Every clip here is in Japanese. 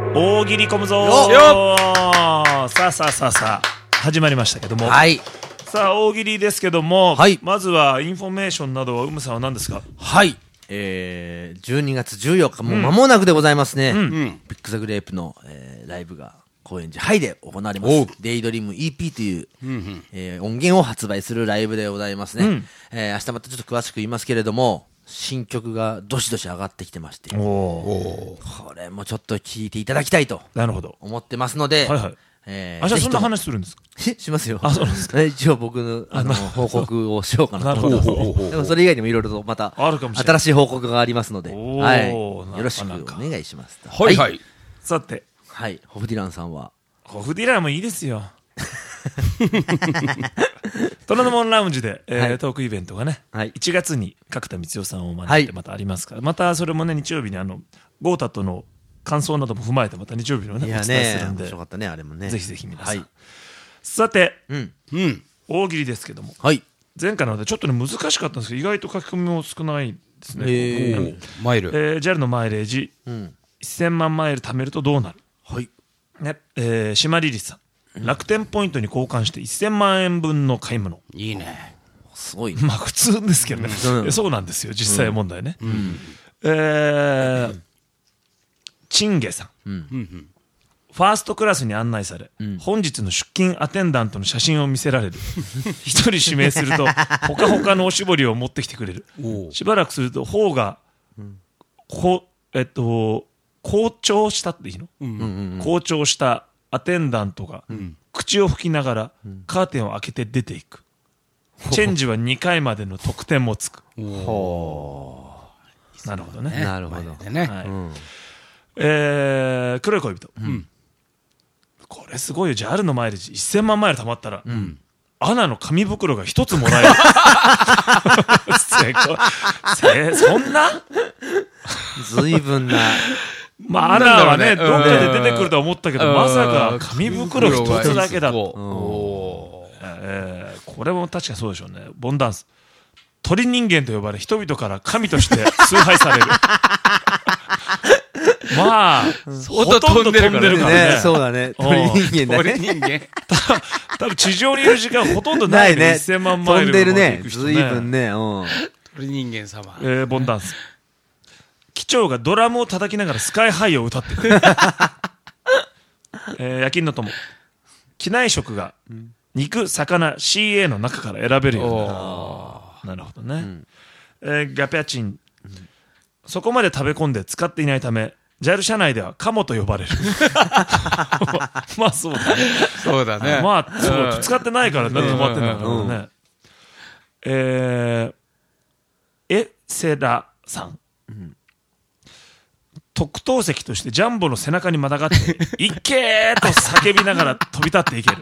大喜利込むぞー。さあ始まりましたけども、 はい。 さあ大喜利ですけども、 はい、 まずはインフォメーションなどはうむさんは何ですか？ はい、12月14日もう間もなくでございますね、ビッグザグレープの、ライブが高円寺ハイで行われます。デイドリーム EP という、音源を発売するライブでございますね、明日またちょっと詳しく言いますけれども、新曲がどしどし上がってきてまして、これもちょっと聴いていただきたいと思ってますので、 明日そんな話するんですか？ しますよ。 そうですか。 一応僕の報告をしようかなと思ってますね。でもそれ以外にもいろいろとまた新しい報告がありますので、はい、よろしくお願いします。 はいはい。さて、 はい、ホフディランさんは。 ホフディランもいいですよ。虎ノ門ラウンジで、トークイベントがね、1月に角田光代さんを招いてまたありますから、またそれもね日曜日に豪太との感想なども踏まえてまた日曜日のねお伝えするんで、面白かったねあれもね。ぜひぜひ皆さん。さて、大喜利ですけども、前回のでちょっとね難しかったんですけど、意外と書き込みも少ないですね。 マイル、 JAL のマイレージ1000万マイル貯めるとどうなる。ね、島リリさん、楽天ポイントに交換して1000万円分の買い物。 いいね。 すごい。 まあ普通ですけどね。そうなんですよ実際問題ね。チンゲさん、ファーストクラスに案内され、本日の出勤アテンダントの写真を見せられる。一人指名するとほかほかのおしぼりを持ってきてくれる。しばらくすると頬が紅潮したっていいの、紅潮したアテンダントが口を拭きながらカーテンを開けて出ていく。チェンジは2回までの得点もつく。なるほどね。 なるほど。 黒い恋人、これすごいよ。JAL のマイレージ1000万マイル貯まったら、アナの紙袋が1つもらえる。そんなずいぶんな。 まあアナはねどっかで出てくると思ったけど、まさか紙袋1つだけだと。これも確かにそうでしょうね。ボンダンス、鳥人間と呼ばれ人々から神として崇拝される。まあ、ほとんど飛んでるからね。 そうだね。鳥人間だね。 鳥人間。 多分地上にいる時間ほとんどないね。1000万マイル。 飛んでるね。ずいぶんね。 鳥人間様。 ボンダンス。機長がドラムを叩きながらスカイハイを歌ってる。夜勤の友。機内食が肉、魚、CA の中から選べるようになる。なるほどね。ガピャチン。そこまで食べ込んで使っていないため、JAL 社内ではカモと呼ばれる。まあそうだね。 そうだね。 まあそう使ってないから止まってんだからね。エセラさん、特等席としてジャンボの背中にまたがって「いっけー!」と叫びながら飛び立っていける。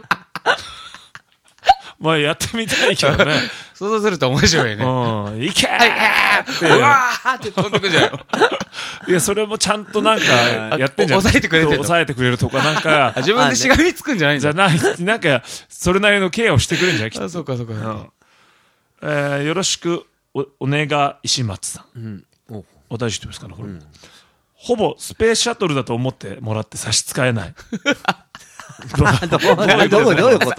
まあやってみたいけどね。 想像すると面白いね。 いけーって、 うわーって飛んでくじゃん。 いやそれもちゃんとなんかやってんじゃん。 抑えてくれてる。 抑えてくれるとかなんか。 自分でしがみつくんじゃないんだ。 じゃない、なんかそれなりのケアをしてくれるんじゃない。 あ、そうかそうか。 よろしくお願いし松さん。お大事って言うんですかねこれ。ほぼスペースシャトルだと思ってもらって差し支えない。 どういうこと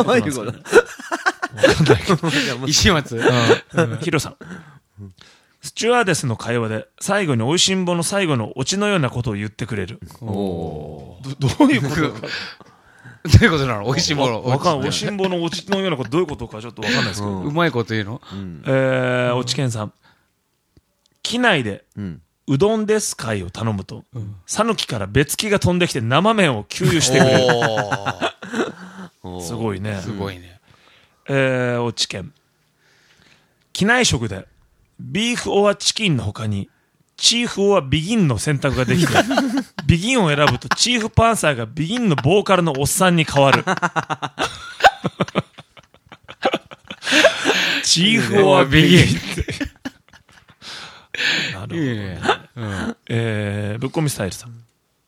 石松ヒロさん、スチュワーデスの会話で最後においしんぼの最後のオチのようなことを言ってくれる。どういうことどういうことなの？おいしんぼのおいしんぼのオチのようなことどういうことかちょっとわかんないですけど、 うまいこと言うの？ おちけんさん、機内でうどんです会を頼むと、讃岐から別機が飛んできて生麺を給油してくれる。すごいね。 すごいね。 おちけん、機内食でビーフオアチキンの他にチーフオアビギンの選択ができて、ビギンを選ぶとチーフパンサーがビギンのボーカルのおっさんに変わる。チーフオアビギンって。なるほどね。ぶっこみスタイルさん、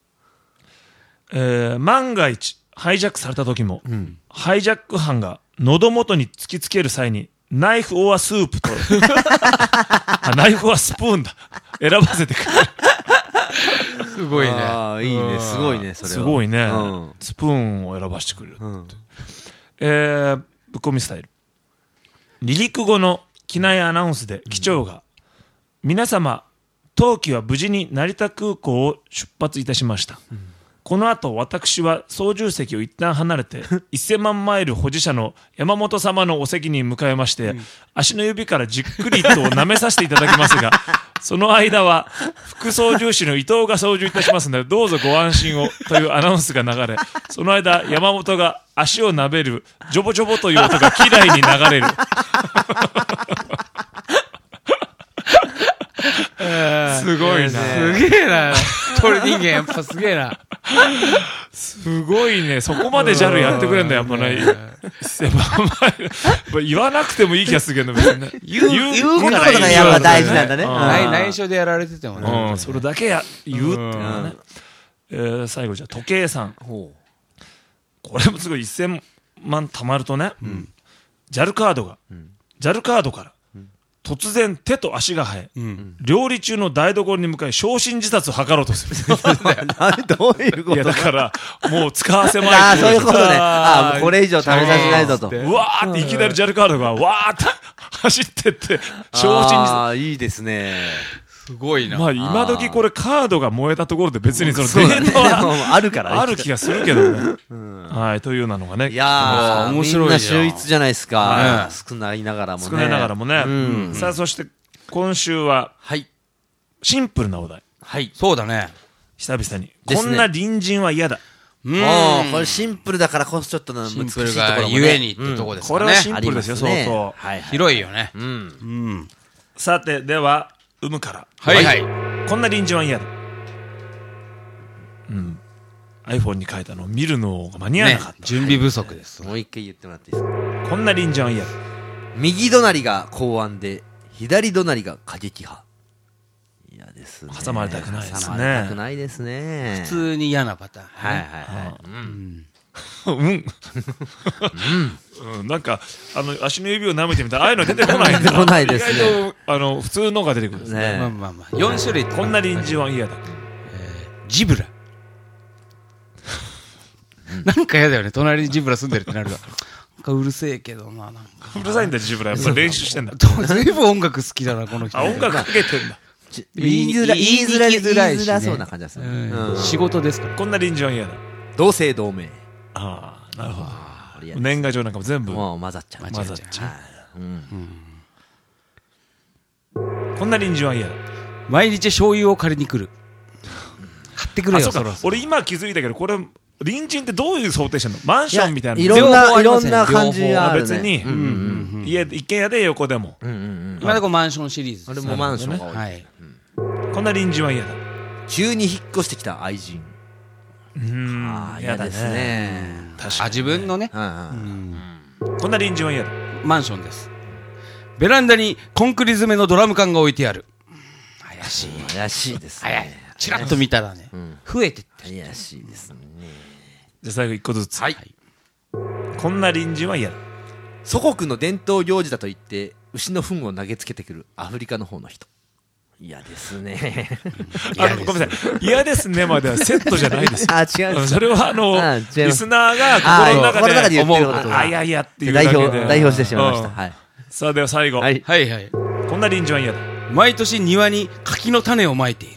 万が一ハイジャックされた時も、ハイジャック犯が喉元に突きつける際にナイフオアスープとナイフオアスプーンだ選ばせてくれる。 すごいね。 ああ、いいね。すごいね、それは。 すごいね。 うんスプーンを選ばしてくれる。 うんぶっこみスタイル。離陸後の機内アナウンスで機長が、皆様、当機は無事に成田空港を出発いたしました。この後、私は操縦席を一旦離れて、1000万マイル保持者の山本様のお席に向かいまして、足の指からじっくりと舐めさせていただきますが、その間は、副操縦士の伊藤が操縦いたしますので、どうぞご安心を、というアナウンスが流れ、その間、山本が足を舐める、ジョボジョボという音が機内に流れる。すごいな。 すげえな。鳥人間やっぱすげえな。 すごいね。そこまで JAL やってくれんだよ、やっぱね。言わなくてもいい気がするけど、別にね。 言うことがやっぱ大事なんだね。 内緒でやられててもね。 それだけ言うってね。最後じゃあ時計さん。これもすごい1000万貯まるとね、JAL カードから突然手と足が生え、料理中の台所に向かい焼身自殺を図ろうとする。 どういうこと？ いやだからもう使わせまい。 ああ、そういうことね。ああ、もうこれ以上食べさせないぞと。 うわーっていきなり JAL カードがわーって走ってって焼身自殺。 ああ、いいですね。 すごいな。 まあ今時これカードが燃えたところで別にそのデータはあるからある気がするけどね。はい、というようなのがね。 いやー、面白い。みんな秀逸じゃないですか。少ないながらもね。 少ないながらもね。さあ、そして今週は、シンプルなお題。 はい。 そうだね。 久々に。こんな隣人は嫌だ。 これシンプルだからこそちょっと難しいところもね。シンプルがゆえにってとこですかね。 これはシンプルですよ、相当。 広いよね。 さて、では、から。 はいはい。 こんな隣人は嫌だ。iPhone に書いたのを見るのが間に合わなかった。 準備不足です。 もう一回言ってもらっていいですか？ こんな隣人は嫌だ。 右隣が公安で、左隣が過激派。嫌ですね。 挟まれたくないですね。 挟まれたくないですね。 普通に嫌なパターン。 はいはいはい。 なんか、足の指を舐めてみたら、ああいうの出てこないんだ。 出てこないですね。 意外と、普通のが出てくるんですね。 まあまあまあ。4種類。 こんな隣人は嫌だ。 ジブラ。なんか嫌だよね。隣にジブラ住んでるってなると。なんかうるせえけどな、なんか。 うるさいんだ、ジブラ。やっぱ練習してんだ。 随分音楽好きだな、この人。 あ、音楽かけてんだ。 言いづらそうな感じですね。 仕事ですから。 こんな隣人は嫌だ。 同姓同名。 ああ、なるほど。年賀状なんかも全部もう混ざっちゃう。 混ざっちゃう。こんな隣人は嫌だ。 毎日醤油を借りに来る。買ってくれよ、そろそろ。 俺今気づいたけど、これ、隣人ってどういう想定してんの？マンションみたいな。 いろんな感じがあるね。 別に、一軒家で横でも。 今でこマンションシリーズ。 それもマンションが多い。 はい。 こんな隣人は嫌だ。 急に引っ越してきた愛人。 嫌ですね。 確かに。自分のね。 こんな隣人は嫌だ。 マンションです。ベランダにコンクリ詰めのドラム缶が置いてある。怪しい。 怪しいですね。 チラッと見たらね、増えてって。 怪しいですね。 じゃあ最後一個ずつ。 はい。 こんな隣人は嫌だ。 祖国の伝統行事だと言って牛の糞を投げつけてくるアフリカの方の人。嫌ですね。 ごめんなさい。嫌ですねまではセットじゃないです。 あ、違う。 それはリスナーが心の中で思うこと。いやいやっていうだけで。 代表してしまいました。はい。 さあでは最後。 はいはい。 こんな隣人は嫌だ。 毎年庭に柿の種をまいている。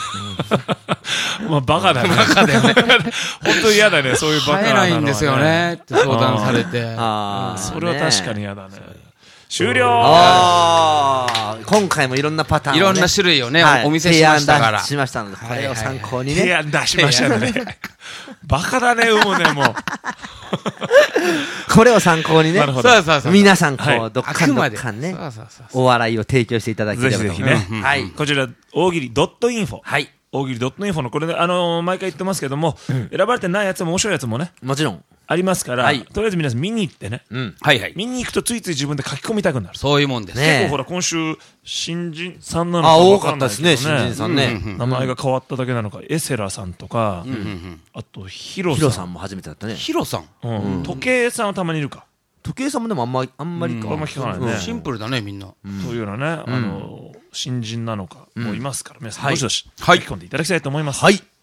まあバカだね。 バカだよね。 本当に嫌だね、そういうバカなのは。 生えないんですよねって相談されて。 それは確かに嫌だね。終了。 今回もいろんなパターンいろんな種類をね、お見せしましたから。 しましたので、これを参考にね。 提案出しましたね。バカだね、もうね、もう。 これを参考にね。皆さん、どっかんね、お笑いを提供していただければと思います。 はい。こちら、大喜利 .info。はい。大喜利 .info のこれで、毎回言ってますけども、選ばれてないやつも面白いやつもね。 もちろん。 ありますから、とりあえず皆さん見に行ってね。 はいはい。 見に行くとついつい自分で書き込みたくなる。 そういうもんですね。結構ほら、今週、新人さんなのか多かったですね、新人さんね。 名前が変わっただけなのか、エセラさんとか、あと、ヒロさん。 ヒロさんも初めてだったね。 ヒロさん時計さんはたまにいるか。 時計さんもでもあんまりか。 あんま聞かないね。 シンプルだね、みんな。 というようなね、新人なのかもいますから、皆さんどしどし書き込んでいただきたいと思います。 はい。